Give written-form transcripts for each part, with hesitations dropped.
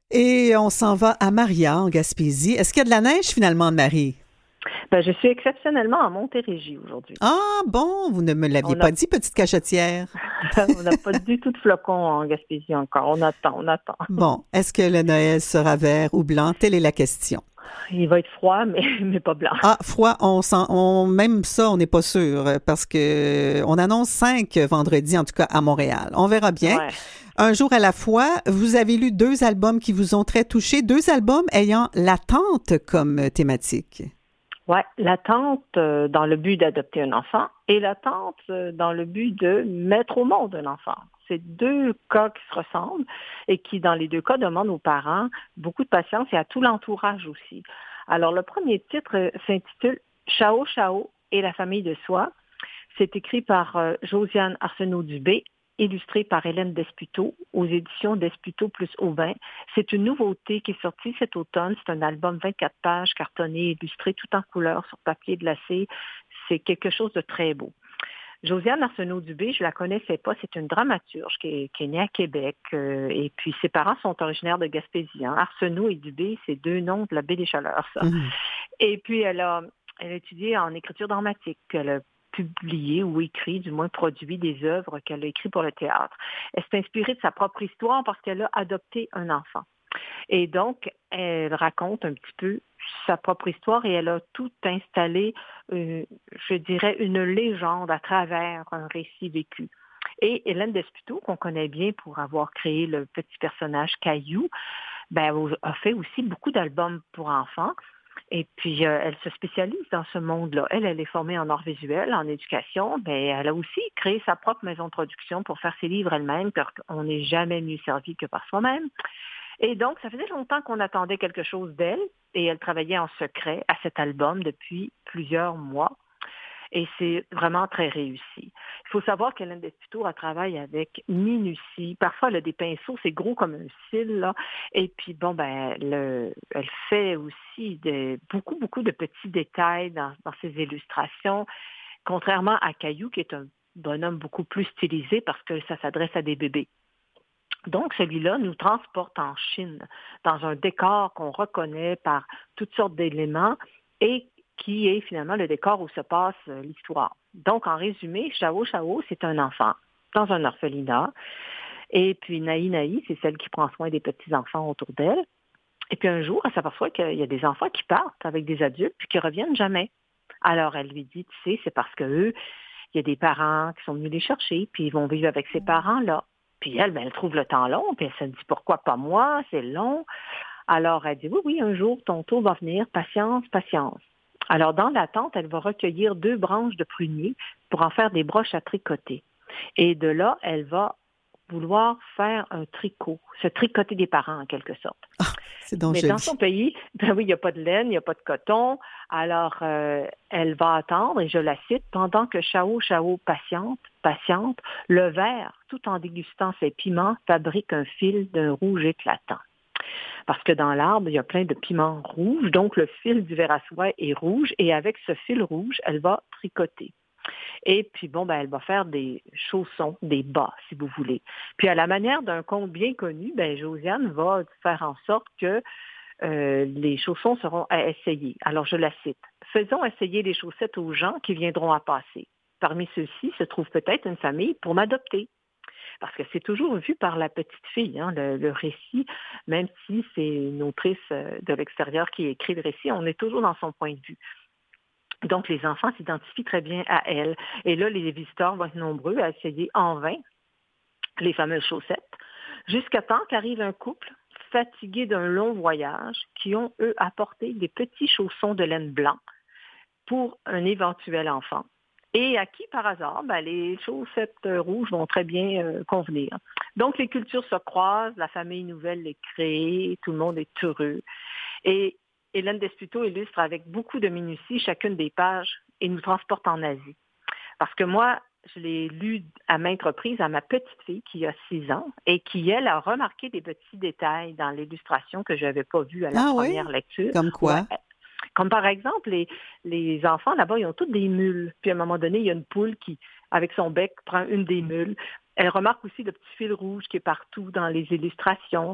Et on s'en va à Maria, en Gaspésie. Est-ce qu'il y a de la neige finalement, Marie? Ben, je suis exceptionnellement en Montérégie aujourd'hui. Ah bon, vous ne me l'aviez On pas n'a dit, petite cachetière. on n'a pas du tout de flocons en Gaspésie encore. On attend, on attend. Bon, est-ce que le Noël sera vert ou blanc? Telle est la question. Il va être froid, mais, mais pas blanc. Ah, froid, même ça, on n'est pas sûr, parce que on annonce 5 vendredi, en tout cas à Montréal. On verra bien. Ouais. Un jour à la fois, vous avez lu 2 albums qui vous ont très touché, 2 albums ayant l'attente comme thématique. Ouais, l'attente dans le but d'adopter un enfant et l'attente dans le but de mettre au monde un enfant. C'est deux cas qui se ressemblent et qui, dans les deux cas, demandent aux parents beaucoup de patience et à tout l'entourage aussi. Alors, le premier titre s'intitule Chao Chao et la famille de soi. C'est écrit par Josiane Arsenault-Dubé, illustré par Hélène Desputeaux aux éditions Desputeaux plus Aubin. C'est une nouveauté qui est sortie cet automne. C'est un album 24 pages, cartonné, illustré, tout en couleur, sur papier glacé. C'est quelque chose de très beau. Josiane Arsenault-Dubé, je la connaissais pas, c'est une dramaturge qui est née à Québec et puis ses parents sont originaires de Gaspésie. Hein. Arsenault et Dubé, c'est deux noms de la baie des Chaleurs, ça. Mhm. Et puis elle a étudié en écriture dramatique. Elle a publié ou écrit, du moins produit des œuvres qu'elle a écrites pour le théâtre. Elle s'est inspirée de sa propre histoire parce qu'elle a adopté un enfant. Et donc, elle raconte un petit peu sa propre histoire et elle a tout installé, je dirais, une légende à travers un récit vécu. Et Hélène Desputeaux, qu'on connaît bien pour avoir créé le petit personnage Caillou, ben, a fait aussi beaucoup d'albums pour enfants. Et puis, elle se spécialise dans ce monde-là. Elle est formée en art visuel, en éducation. Ben, elle a aussi créé sa propre maison de production pour faire ses livres elle-même, car on n'est jamais mieux servi que par soi-même. Et donc, ça faisait longtemps qu'on attendait quelque chose d'elle, et elle travaillait en secret à cet album depuis plusieurs mois. Et c'est vraiment très réussi. Il faut savoir qu'Hélène Desputeaux, elle travaille avec minutie. Parfois, elle a des pinceaux, c'est gros comme un cil, là. Et puis, bon, ben, elle fait aussi beaucoup de petits détails dans ses illustrations, contrairement à Caillou, qui est un bonhomme beaucoup plus stylisé parce que ça s'adresse à des bébés. Donc, celui-là nous transporte en Chine, dans un décor qu'on reconnaît par toutes sortes d'éléments et qui est finalement le décor où se passe l'histoire. Donc, en résumé, Chao Chao, c'est un enfant dans un orphelinat. Et puis, Naï Naï, c'est celle qui prend soin des petits-enfants autour d'elle. Et puis, un jour, elle s'aperçoit qu'il y a des enfants qui partent avec des adultes puis qui reviennent jamais. Alors, elle lui dit, tu sais, c'est parce que eux, il y a des parents qui sont venus les chercher, puis ils vont vivre avec ces parents-là. Puis elle, ben, elle trouve le temps long, puis elle se dit, pourquoi pas moi, c'est long. Alors, elle dit, oui, oui, un jour, ton tour va venir, patience, patience. Alors, dans l'attente, elle va recueillir 2 branches de prunier pour en faire des broches à tricoter. Et de là, elle va vouloir faire un tricot, se tricoter des parents en quelque sorte. C'est donc Mais dans joli. son pays, ben oui, il n'y a pas de laine, il n'y a pas de coton. Alors, elle va attendre, et je la cite, pendant que Chao Chao patiente, patiente, le ver, tout en dégustant ses piments, fabrique un fil d'un rouge éclatant. Parce que dans l'arbre, il y a plein de piments rouges, donc le fil du ver à soie est rouge, et avec ce fil rouge, elle va tricoter. Et puis, bon, ben, elle va faire des chaussons, des bas, si vous voulez. Puis, à la manière d'un conte bien connu, ben, Josiane va faire en sorte que les chaussons seront à essayer. Alors, je la cite. Faisons essayer les chaussettes aux gens qui viendront à passer. Parmi ceux-ci se trouve peut-être une famille pour m'adopter. Parce que c'est toujours vu par la petite fille, hein, le récit, même si c'est une autrice de l'extérieur qui écrit le récit, on est toujours dans son point de vue. Donc, les enfants s'identifient très bien à elle. Et là, les visiteurs vont être nombreux à essayer en vain les fameuses chaussettes, jusqu'à temps qu'arrive un couple fatigué d'un long voyage qui ont, eux, apporté des petits chaussons de laine blanc pour un éventuel enfant. Et à qui, par hasard, ben, les chaussettes rouges vont très bien convenir. Donc, les cultures se croisent, la famille nouvelle est créée, tout le monde est heureux. Et Hélène Desputeaux illustre avec beaucoup de minutie chacune des pages et nous transporte en Asie. Parce que moi, je l'ai lu à maintes reprises à ma petite fille qui a 6 ans et qui, elle, a remarqué des petits détails dans l'illustration que je n'avais pas vus à la Ah première oui? lecture. Comme Ouais. quoi? Comme par exemple, les enfants là-bas, ils ont tous des mules. Puis à un moment donné, il y a une poule qui, avec son bec, prend une des mules. Elle remarque aussi le petit fil rouge qui est partout dans les illustrations,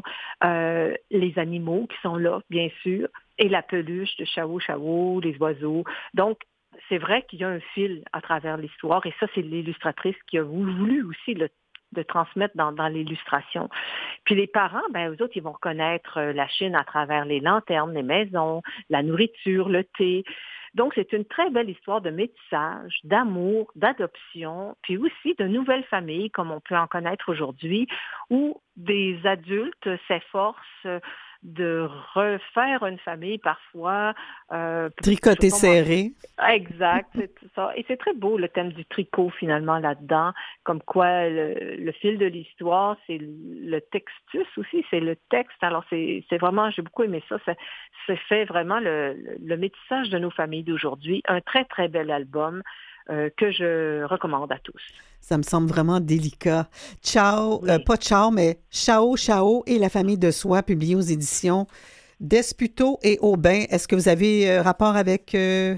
les animaux qui sont là, bien sûr, et la peluche de Chao Chao, les oiseaux. Donc, c'est vrai qu'il y a un fil à travers l'histoire, et ça, c'est l'illustratrice qui a voulu aussi de transmettre dans l'illustration. Puis les parents, ben eux autres, ils vont reconnaître la Chine à travers les lanternes, les maisons, la nourriture, le thé. Donc, c'est une très belle histoire de métissage, d'amour, d'adoption, puis aussi de nouvelles familles, comme on peut en connaître aujourd'hui, où des adultes s'efforcent de refaire une famille parfois. Tricoté serré. Exact, c'est ça. Et c'est très beau le thème du tricot finalement là-dedans, comme quoi le fil de l'histoire, c'est le textus aussi, c'est le texte. Alors c'est vraiment, j'ai beaucoup aimé ça. Ça fait vraiment le métissage de nos familles d'aujourd'hui. Un très, très bel album que je recommande à tous. Ça me semble vraiment délicat. Ciao, Oui. pas Ciao, mais Chao Chao et la famille de soie, publié aux éditions Desputo et Aubin. Est-ce que vous avez rapport avec,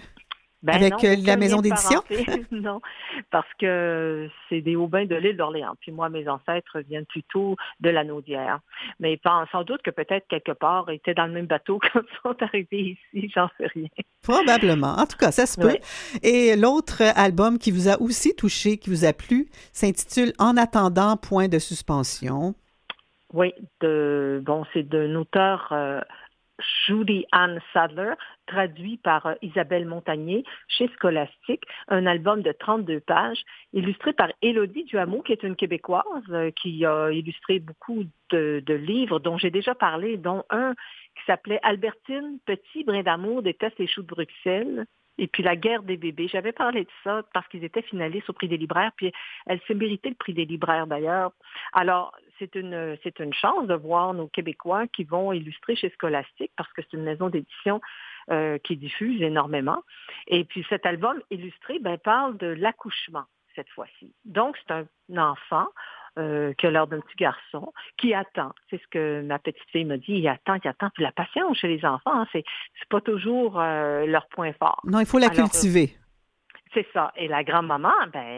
Non, la aucun maison lien de d'édition? parenté, non, parce que c'est des Aubins de l'île d'Orléans. Puis moi, mes ancêtres viennent plutôt de la Naudière. Mais sans doute que peut-être quelque part, ils étaient dans le même bateau quand ils sont arrivés ici, j'en sais rien. Probablement. En tout cas, ça se peut. Ouais. Et l'autre album qui vous a aussi touché, qui vous a plu, s'intitule En attendant, point de suspension. Oui, c'est d'un auteur Judy Ann Sadler, traduit par Isabelle Montagnier chez Scholastique, un album de 32 pages, illustré par Élodie Duhamel, qui est une Québécoise, qui a illustré beaucoup de livres dont j'ai déjà parlé, dont un qui s'appelait Albertine, petit brin d'amour déteste les choux de Bruxelles. Et puis la guerre des bébés. J'avais parlé de ça parce qu'ils étaient finalistes au prix des libraires, puis elle s'est méritée le prix des libraires d'ailleurs. Alors, c'est une chance de voir nos Québécois qui vont illustrer chez Scholastique parce que c'est une maison d'édition qui diffuse énormément. Et puis cet album illustré parle de l'accouchement cette fois-ci. Donc, c'est un enfant qui a l'air d'un petit garçon, qui attend. C'est ce que ma petite fille m'a dit. Il attend. Puis la patience chez les enfants, c'est pas toujours leur point fort. Non, il faut la cultiver. C'est ça. Et la grand-maman,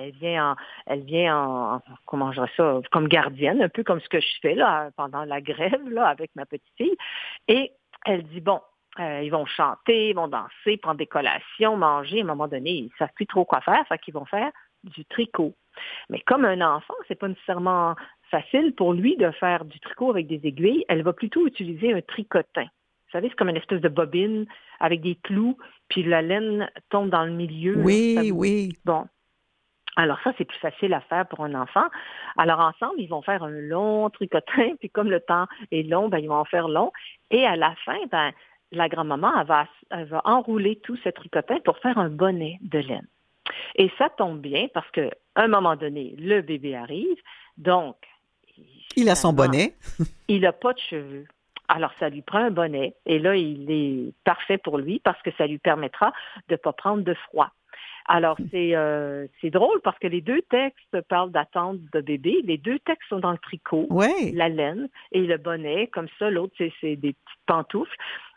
elle vient en, comment je dirais ça, comme gardienne, un peu comme ce que je fais là pendant la grève là avec ma petite fille. Et elle dit ils vont chanter, ils vont danser, prendre des collations, manger. À un moment donné, ils ne savent plus trop quoi faire, fait qu'ils vont faire du tricot. Mais comme un enfant, c'est pas nécessairement facile pour lui de faire du tricot avec des aiguilles. Elle va plutôt utiliser un tricotin. Vous savez, c'est comme une espèce de bobine avec des clous, puis la laine tombe dans le milieu. Oui, oui. Bon. Alors ça, c'est plus facile à faire pour un enfant. Alors ensemble, ils vont faire un long tricotin, puis comme le temps est long, ils vont en faire long. Et à la fin, la grand-maman, elle va enrouler tout ce tricotin pour faire un bonnet de laine. Et ça tombe bien parce qu'à un moment donné, le bébé arrive, donc... Il a son bonnet. Il n'a pas de cheveux. Alors, ça lui prend un bonnet et là, il est parfait pour lui parce que ça lui permettra de ne pas prendre de froid. Alors, c'est drôle parce que les deux textes parlent d'attente de bébé. Les deux textes sont dans le tricot, la laine et le bonnet. Comme ça, l'autre, c'est des petites pantoufles.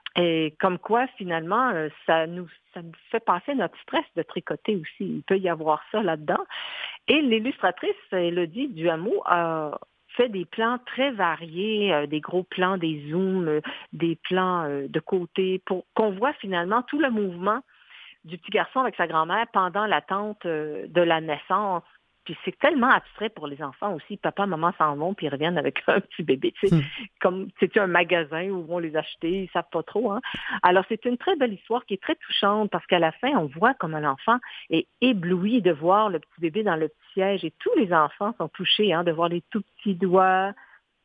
Et comme quoi, finalement, ça nous fait passer notre stress de tricoter aussi. Il peut y avoir ça là-dedans. Et l'illustratrice, Élodie Duhamel, a fait des plans très variés, des gros plans, des zooms, des plans de côté, pour qu'on voit finalement tout le mouvement du petit garçon avec sa grand-mère pendant l'attente de la naissance. Puis c'est tellement abstrait pour les enfants aussi. Papa, maman s'en vont, puis ils reviennent avec un petit bébé. Tu sais, comme c'est un magasin où vont les acheter, ils savent pas trop. Hein? Alors c'est une très belle histoire qui est très touchante parce qu'à la fin, on voit comme un enfant est ébloui de voir le petit bébé dans le petit siège. Et tous les enfants sont touchés de voir les tout petits doigts.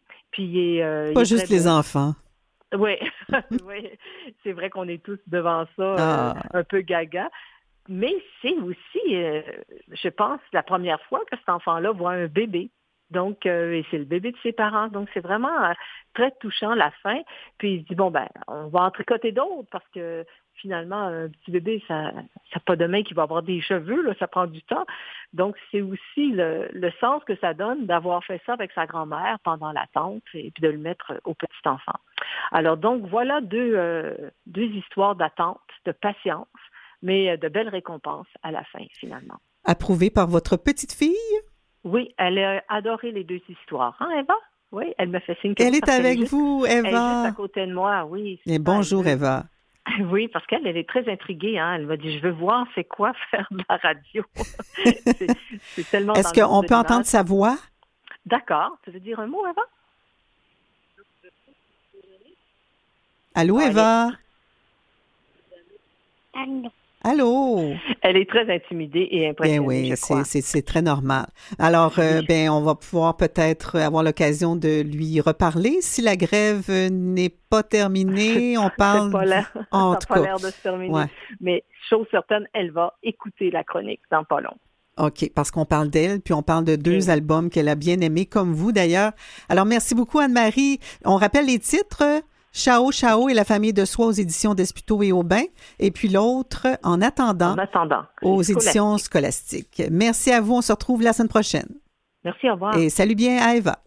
Puis pas juste les enfants. Oui, oui. C'est vrai qu'on est tous devant ça, un peu gaga. Mais c'est aussi, je pense, la première fois que cet enfant-là voit un bébé. Donc, et c'est le bébé de ses parents. Donc, c'est vraiment très touchant la fin. Puis, il se dit, on va en tricoter d'autres parce que finalement, un petit bébé, ça n'a pas de main qui va avoir des cheveux, là, ça prend du temps. Donc, c'est aussi le sens que ça donne d'avoir fait ça avec sa grand-mère pendant l'attente et puis de le mettre au petit enfant. Alors, donc, voilà deux histoires d'attente, de patience, mais de belles récompenses à la fin, finalement. Approuvé par votre petite fille? Oui, elle a adoré les deux histoires. Hein, Eva? Oui, elle me fait signe que Elle oui, est parce qu'elle avec juste, vous, elle est juste à Eva. côté de moi, oui. Et C'est ça, elle bonjour, veut. Eva. Oui, parce qu'elle est très intriguée. Hein. Elle m'a dit, je veux voir c'est quoi faire de la radio. c'est, c'est tellement Est-ce dans le monde qu'on de peut entendre l'image. sa voix? D'accord. Tu veux dire un mot, Eva? Allô, Bon, Eva? Allô. Allô? elle est très intimidée et Bien impressionnée, oui, je crois. c'est très normal. Alors, Oui, ben, on va pouvoir peut-être avoir l'occasion de lui reparler. Si la grève n'est pas terminée, on c'est parle pas l'air, en ça n'a tout pas cas. l'air de se terminer. Ouais. Mais chose certaine, elle va écouter la chronique dans pas long. OK, parce qu'on parle d'elle, puis on parle de Eh 2 oui. albums qu'elle a bien aimés, comme vous d'ailleurs. Alors, merci beaucoup, Anne-Marie. On rappelle les titres. Chao Chao et la famille de Soie aux éditions Desputo et Aubin. Et puis l'autre, En attendant, En attendant, aux les éditions scolastiques. Scolastiques. Merci à vous. On se retrouve la semaine prochaine. Merci, au revoir. Et salut bien à Eva.